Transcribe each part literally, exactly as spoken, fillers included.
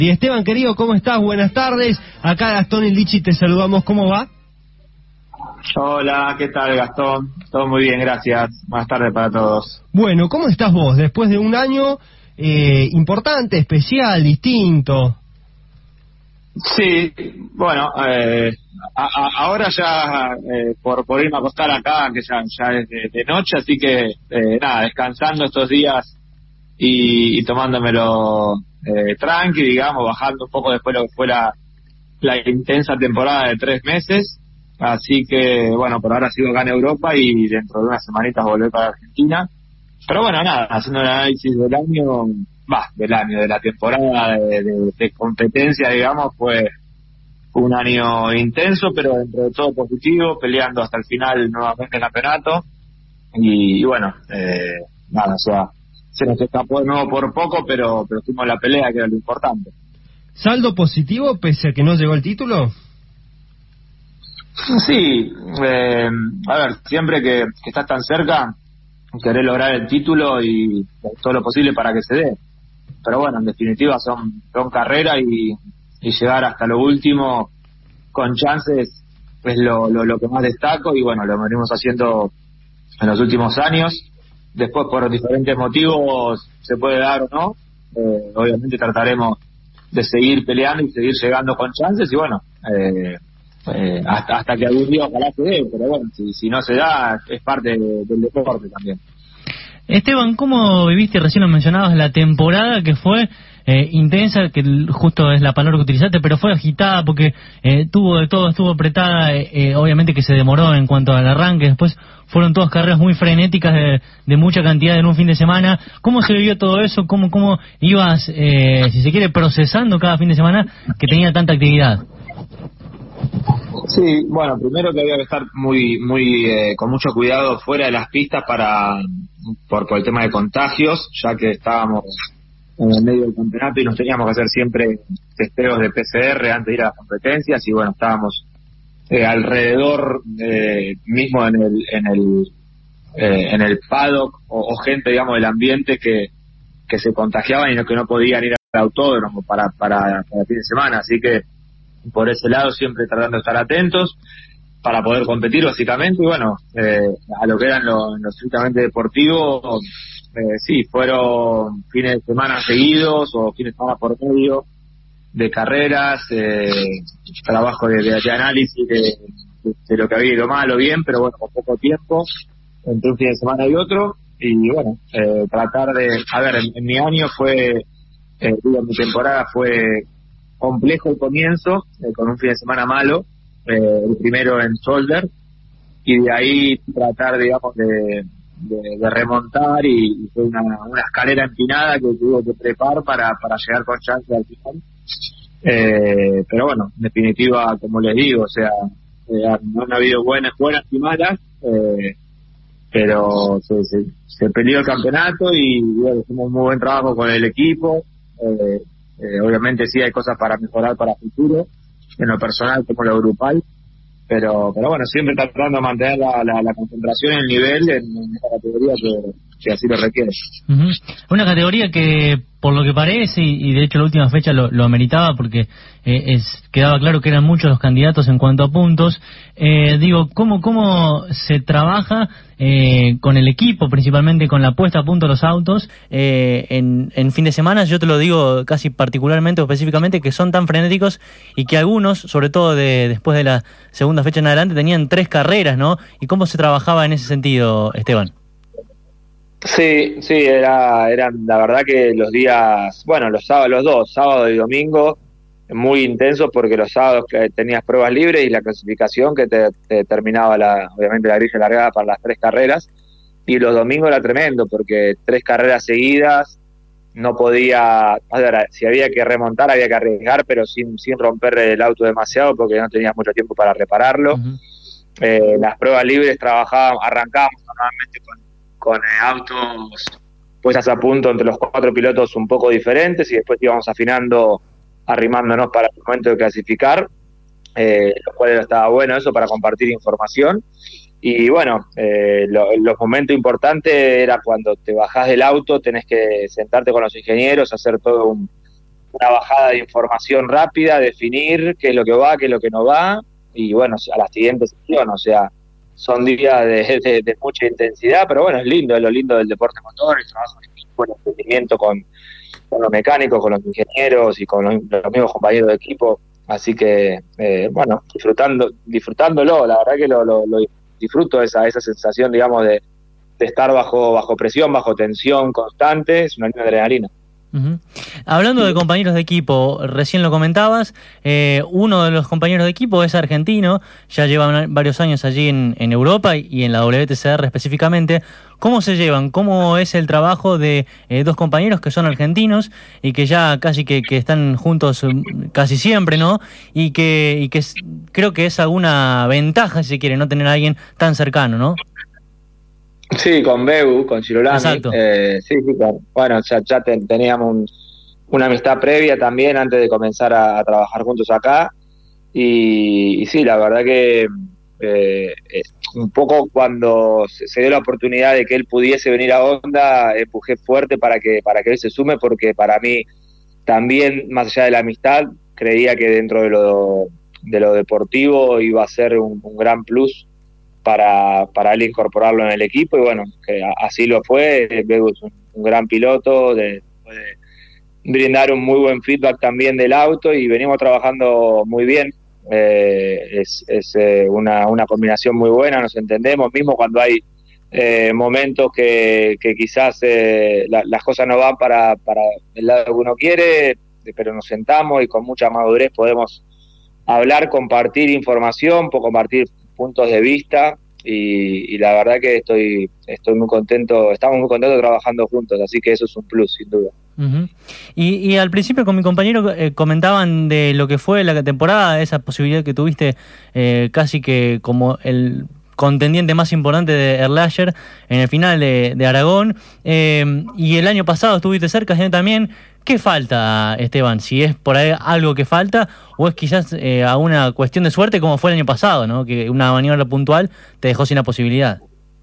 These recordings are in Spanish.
Y Esteban, querido, ¿cómo estás? Buenas tardes. Acá Gastón y Lichi te saludamos. ¿Cómo va? Hola, ¿qué tal, Gastón? Todo muy bien, gracias. Buenas tardes para todos. Bueno, ¿cómo estás vos? Después de un año eh, importante, especial, distinto. Sí, bueno, eh, a, a, ahora ya eh, por, por irme a acostar acá, que ya, ya es de, de noche, así que eh, nada, descansando estos días y, y tomándomelo eh, tranqui, digamos, bajando un poco después lo que fue la, la intensa temporada de tres meses. Así que, bueno, por ahora sigo acá en Europa y dentro de unas semanitas volver para Argentina. Pero bueno, nada, haciendo el análisis del año, va, del año, de la temporada de, de, de competencia, digamos, fue un año intenso, pero dentro de todo positivo, peleando hasta el final nuevamente el campeonato. Y, y bueno, eh, nada, o sea, se nos escapó de nuevo por poco, pero, pero tuvimos la pelea, que era lo importante. ¿Saldo positivo pese a que no llegó el título? Sí, eh, a ver, siempre que, que estás tan cerca, querés lograr el título y todo lo posible para que se dé. Pero bueno, en definitiva son, son carreras y, y llegar hasta lo último con chances es lo, lo, lo que más destaco y bueno, lo venimos haciendo en los últimos años. Después por diferentes motivos se puede dar o no, eh, obviamente trataremos de seguir peleando y seguir llegando con chances y bueno, eh, Eh, hasta hasta que algún día ojalá se dé, pero bueno, si, si no se da, es parte de, del deporte también. Esteban, ¿cómo viviste, recién lo mencionabas, la temporada que fue eh, intensa, que justo es la palabra que utilizaste, pero fue agitada porque eh, tuvo de todo, estuvo apretada, eh, eh, obviamente que se demoró en cuanto al arranque, después fueron todas carreras muy frenéticas de, de mucha cantidad en un fin de semana? ¿Cómo se vivió todo eso? ¿Cómo, cómo ibas, eh, si se quiere, procesando cada fin de semana que tenía tanta actividad? Sí, bueno, primero que había que estar muy, muy eh, con mucho cuidado fuera de las pistas para por, por el tema de contagios, ya que estábamos en el medio del campeonato y nos teníamos que hacer siempre testeos de P C R antes de ir a las competencias y bueno, estábamos eh, alrededor eh, mismo en el en el eh, en el paddock o, o gente, digamos, del ambiente que que se contagiaban y no, que no podían ir al autódromo para para, para el fin de semana, así que por ese lado siempre tratando de estar atentos para poder competir básicamente y bueno, eh, a lo que eran los lo estrictamente deportivos, eh, sí, fueron fines de semana seguidos o fines de semana por medio de carreras, eh, trabajo de, de, de análisis de, de, de lo que había ido mal o bien, pero bueno, con poco tiempo entre un fin de semana y otro y bueno, eh, tratar de, a ver, en, en mi año fue, eh, digo, mi temporada fue complejo el comienzo, eh, con un fin de semana malo, eh, el primero en Solder, y de ahí tratar, digamos, de, de, de remontar y, y fue una, una escalera empinada que tuve que preparar para, para llegar con chance al final. Eh, pero bueno, en definitiva, como les digo, o sea, eh, no han habido buenas, buenas y malas, eh, pero se, se, se peleó el campeonato y bueno, hicimos un muy buen trabajo con el equipo. Eh, Eh, obviamente sí hay cosas para mejorar para el futuro, en lo personal como lo grupal, pero pero bueno, siempre tratando de mantener la, la, la concentración y el nivel en, en esta categoría que, que así lo requiere. Uh-huh. Una categoría que, por lo que parece, y, y de hecho la última fecha lo, lo ameritaba porque eh, es, quedaba claro que eran muchos los candidatos en cuanto a puntos, eh, digo, ¿cómo, cómo se trabaja eh, con el equipo, principalmente con la puesta a punto de los autos, eh, en, en fin de semana? Yo te lo digo casi particularmente o específicamente, que son tan frenéticos y que algunos, sobre todo de, después de la segunda fecha en adelante, tenían tres carreras, ¿no? ¿Y cómo se trabajaba en ese sentido, Esteban? Sí, sí, era, eran la verdad que los días, bueno, los sábados, los dos, sábado y domingo, muy intensos porque los sábados que tenías pruebas libres y la clasificación que te, te terminaba la, obviamente la grilla largada para las tres carreras, y los domingos era tremendo porque tres carreras seguidas, no podía, a ver, si había que remontar había que arriesgar, pero sin, sin romper el auto demasiado porque no tenías mucho tiempo para repararlo. Uh-huh. Eh, las pruebas libres trabajábamos, arrancábamos normalmente con con eh, autos puestas a punto entre los cuatro pilotos un poco diferentes y después íbamos afinando, arrimándonos para el momento de clasificar, eh, lo cual estaba bueno eso para compartir información. Y bueno, eh, lo, los momentos importantes era cuando te bajás del auto, tenés que sentarte con los ingenieros, hacer todo un, una bajada de información rápida, definir qué es lo que va, qué es lo que no va, y bueno, a la siguiente sesión, o sea, son días de, de, de mucha intensidad, pero bueno, es lindo, es lo lindo del deporte motor, el trabajo en equipo, el entendimiento con, con los mecánicos, con los ingenieros y con los, los mismos compañeros de equipo, así que, eh, bueno, disfrutando disfrutándolo, la verdad que lo, lo, lo disfruto, esa, esa sensación, digamos, de, de estar bajo, bajo presión, bajo tensión constante, es una linda adrenalina. Uh-huh. Hablando de compañeros de equipo, recién lo comentabas, eh, uno de los compañeros de equipo es argentino, ya llevan varios años allí en, en Europa y en la W T C R específicamente. ¿Cómo se llevan? ¿Cómo es el trabajo de eh, dos compañeros que son argentinos y que ya casi que, que están juntos casi siempre, ¿no? Y que, y que es, creo que es alguna ventaja, si se quiere, no tener a alguien tan cercano, ¿no? Sí, con Beu, con Girolami. Exacto. Eh, sí, sí, claro. Bueno, ya, ya ten, teníamos un, una amistad previa también antes de comenzar a, a trabajar juntos acá. Y, y sí, la verdad que eh, un poco cuando se, se dio la oportunidad de que él pudiese venir a Honda, empujé fuerte para que, para que él se sume, porque para mí también, más allá de la amistad, creía que dentro de lo, de lo deportivo iba a ser un, un gran plus para, para él incorporarlo en el equipo, y bueno, que así lo fue. Beu es un, un gran piloto, de, de brindar un muy buen feedback también del auto, y venimos trabajando muy bien. Eh, es es eh, una, una combinación muy buena, nos entendemos, mismo cuando hay eh, momentos que, que quizás eh, la, las cosas no van para, para el lado que uno quiere, pero nos sentamos y con mucha madurez podemos hablar, compartir información, compartir puntos de vista, y, y la verdad que estoy estoy muy contento, estamos muy contentos trabajando juntos, así que eso es un plus, sin duda. Uh-huh. y, y al principio con mi compañero eh, comentaban de lo que fue la temporada, esa posibilidad que tuviste eh, casi que como el contendiente más importante de Erlacher en el final de, de Aragón, eh, y el año pasado estuviste cerca también. ¿Qué falta, Esteban? Si es por ahí algo que falta, o es quizás eh, a una cuestión de suerte como fue el año pasado, ¿no? Que una maniobra puntual te dejó sin la posibilidad.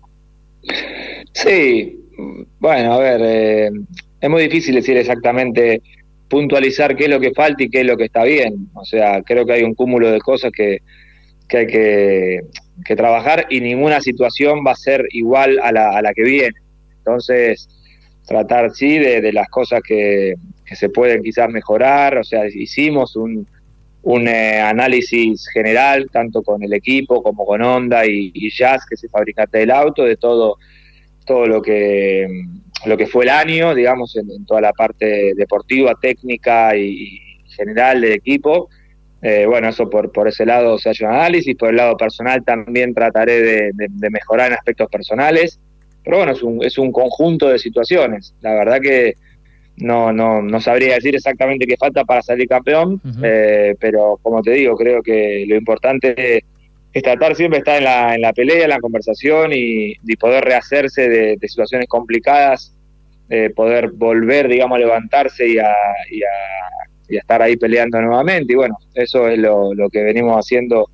Sí, bueno, a ver, eh, es muy difícil decir exactamente, puntualizar qué es lo que falta y qué es lo que está bien. O sea, creo que hay un cúmulo de cosas que, que hay que, que trabajar, y ninguna situación va a ser igual a la, a la que viene. Entonces, tratar, sí, de, de las cosas que, que se pueden quizás mejorar. O sea, hicimos un, un eh, análisis general, tanto con el equipo como con Honda y, y Jazz, que es el fabricante del auto, de todo todo lo que lo que fue el año, digamos, en, en toda la parte deportiva, técnica y, y general del equipo. Eh, bueno, eso por, por ese lado se ha hecho un análisis. Por el lado personal también trataré de, de, de mejorar en aspectos personales. Pero bueno, es un, es un conjunto de situaciones. La verdad que no, no, no sabría decir exactamente qué falta para salir campeón, uh-huh. eh, pero como te digo, creo que lo importante es tratar siempre de estar en la, en la pelea, en la conversación, y, y poder rehacerse de, de situaciones complicadas, eh, poder volver, digamos, a levantarse y a, y, a, y a estar ahí peleando nuevamente. Y bueno, eso es lo, lo que venimos haciendo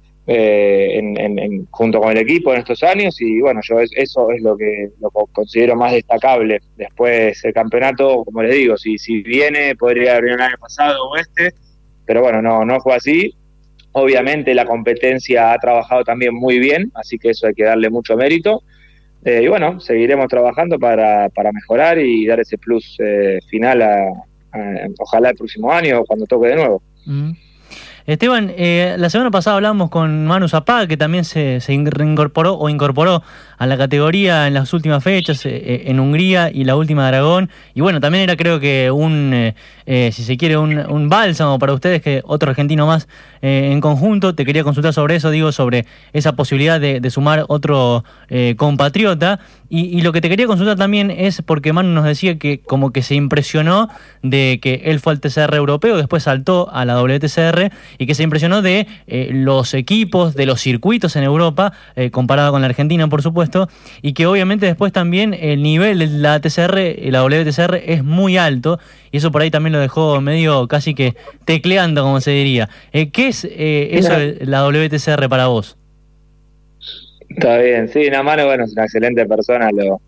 Eh, en, en, en, junto con el equipo en estos años, y bueno, yo es, eso es lo que lo considero más destacable. Después el campeonato, como les digo, si, si viene, podría haber venido el año pasado o este, pero bueno, no, no fue así. Obviamente la competencia ha trabajado también muy bien, así que eso hay que darle mucho mérito, eh, y bueno, seguiremos trabajando para, para mejorar y dar ese plus eh, final a, a, ojalá el próximo año, cuando toque de nuevo. Mm. Esteban, eh, la semana pasada hablamos con Manu Zapag, que también se, se reincorporó o incorporó a la categoría en las últimas fechas, eh, en Hungría y la última de Aragón. Y bueno, también era, creo que un, eh, eh, si se quiere, un, un bálsamo para ustedes, que otro argentino más eh, en conjunto. Te quería consultar sobre eso, digo, sobre esa posibilidad de, de sumar otro eh, compatriota. Y, y lo que te quería consultar también es porque Manu nos decía que como que se impresionó de que él fue al T C R europeo, después saltó a la W T C R, y que se impresionó de eh, los equipos, de los circuitos en Europa, eh, comparado con la Argentina, por supuesto, y que obviamente después también el nivel de la T C R, la W T C R, es muy alto, y eso por ahí también lo dejó medio casi que tecleando, como se diría. Eh, ¿Qué es eh, eso de la W T C R para vos? Está bien, sí, Namano, bueno, es una excelente persona, lo,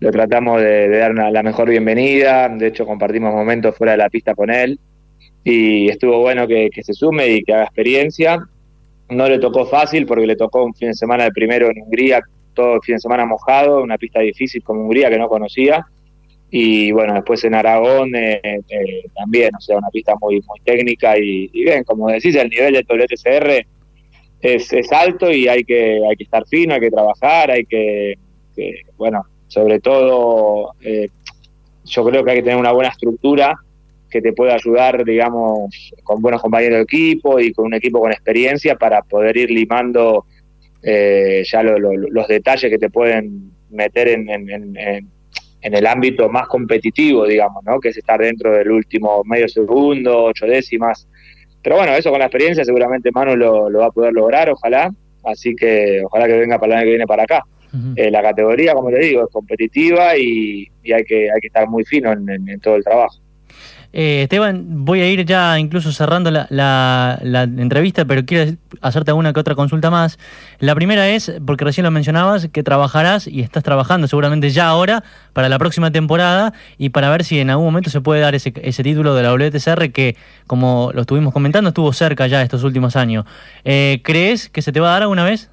le tratamos de, de dar una, la mejor bienvenida. De hecho, compartimos momentos fuera de la pista con él y estuvo bueno que, que se sume y que haga experiencia. No le tocó fácil porque le tocó un fin de semana de primero en Hungría, todo el fin de semana mojado, una pista difícil como Hungría que no conocía. Y bueno, después en Aragón eh, eh, también, o sea, una pista muy muy técnica y, y bien, como decís, el nivel del W T C R es, es alto y hay que hay que estar fino, hay que trabajar, hay que, que bueno, sobre todo eh, yo creo que hay que tener una buena estructura que te pueda ayudar, digamos, con buenos compañeros de equipo y con un equipo con experiencia para poder ir limando eh, ya lo, lo, los detalles que te pueden meter en, en, en, en el ámbito más competitivo, digamos, ¿no? Que es estar dentro del último medio segundo, ocho décimas. Pero bueno, eso con la experiencia seguramente Manu lo, lo va a poder lograr, ojalá. Así que ojalá que venga para el año que viene para acá. Uh-huh. Eh, la categoría, como te digo, es competitiva y, y hay que hay que estar muy fino en, en, en todo el trabajo. Eh, Esteban, voy a ir ya incluso cerrando la, la, la entrevista, pero quiero hacerte alguna que otra consulta más. La primera es, porque recién lo mencionabas, que trabajarás y estás trabajando seguramente ya ahora para la próxima temporada y para ver si en algún momento se puede dar ese, ese título de la W T C R que, como lo estuvimos comentando, estuvo cerca ya estos últimos años. Eh, ¿Crees que se te va a dar alguna vez?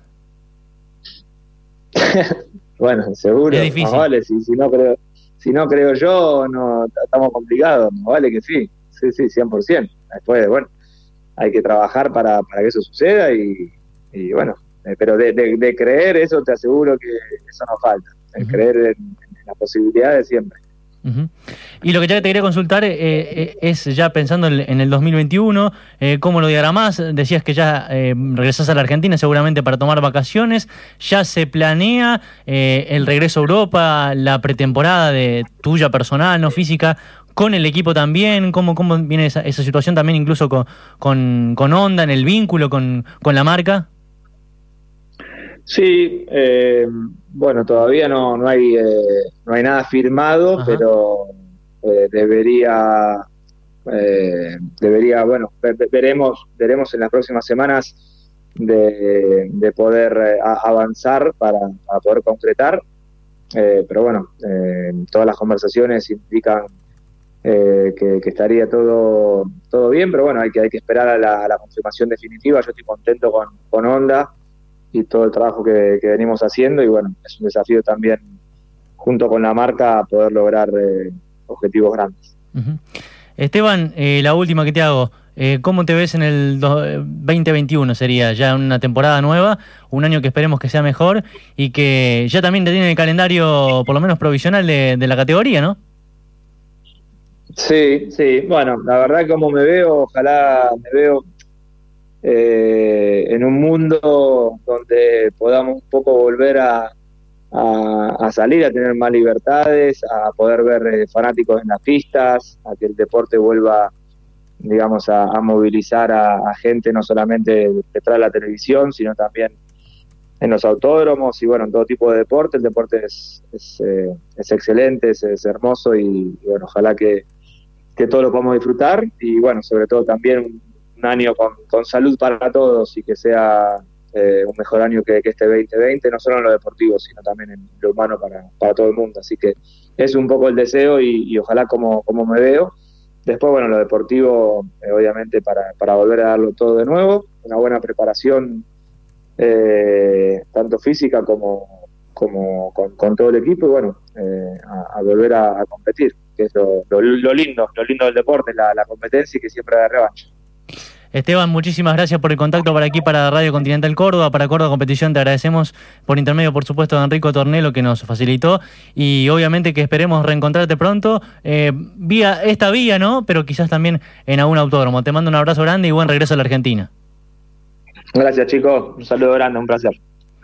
Bueno, seguro. Es difícil. No, vale, si, si no creo... Si no creo yo, no estamos complicados, no vale que sí, sí, sí, cien por ciento. Después, bueno, hay que trabajar para, para que eso suceda y, y bueno, eh, pero de, de, de creer, eso te aseguro que eso no falta, el uh-huh. creer en, en las posibilidades siempre. Uh-huh. Y lo que ya te quería consultar eh, eh, es ya pensando en el dos mil veintiuno, eh, ¿cómo lo diagramás? Decías que ya eh, regresás a la Argentina seguramente para tomar vacaciones, ¿ya se planea eh, el regreso a Europa, la pretemporada de tuya personal, no física, con el equipo también? ¿Cómo, cómo viene esa, esa situación también incluso con, con, con Honda, en el vínculo con, con la marca? Sí, eh, bueno, todavía no no hay eh, no hay nada firmado, Ajá. pero eh, debería eh, debería bueno ver, veremos veremos en las próximas semanas de, de poder eh, avanzar para, para poder concretar, eh, pero bueno, eh, todas las conversaciones indican eh, que, que estaría todo todo bien, pero bueno, hay que hay que esperar a la, a la confirmación definitiva. Yo estoy contento con con Honda y todo el trabajo que, que venimos haciendo y bueno, es un desafío también junto con la marca poder lograr eh, objetivos grandes. Uh-huh. Esteban, eh, la última que te hago, eh, ¿cómo te ves en el veinte veintiuno? Sería ya una temporada nueva, un año que esperemos que sea mejor y que ya también te tiene el calendario por lo menos provisional de, de la categoría, ¿no? Sí, sí, bueno, la verdad que como me veo, ojalá me veo Eh, en un mundo donde podamos un poco volver a, a, a salir, a tener más libertades, a poder ver eh, fanáticos en las pistas, a que el deporte vuelva, digamos, a, a movilizar a, a gente no solamente detrás de la televisión, sino también en los autódromos y bueno, en todo tipo de deporte. El deporte es, es, eh, es excelente, es, es hermoso y, y bueno, ojalá que, que todos lo podamos disfrutar y bueno, sobre todo también un año con, con salud para todos y que sea eh, un mejor año que, que este veinte veinte, no solo en lo deportivo, sino también en lo humano para, para todo el mundo. Así que es un poco el deseo y, y ojalá como, como me veo. Después, bueno, lo deportivo, eh, obviamente, para, para volver a darlo todo de nuevo, una buena preparación, eh, tanto física como, como con, con todo el equipo y bueno, eh, a, a volver a, a competir, que es lo, lo, lo lindo, lo lindo del deporte, la, la competencia y que siempre da revancha. Esteban, muchísimas gracias por el contacto para aquí, para Radio Continental Córdoba, para Córdoba Competición. Te agradecemos por intermedio, por supuesto, de Enrico Tornelo, que nos facilitó. Y obviamente que esperemos reencontrarte pronto, eh, vía esta vía, ¿no? Pero quizás también en algún autódromo. Te mando un abrazo grande y buen regreso a la Argentina. Gracias, chicos. Un saludo grande, un placer.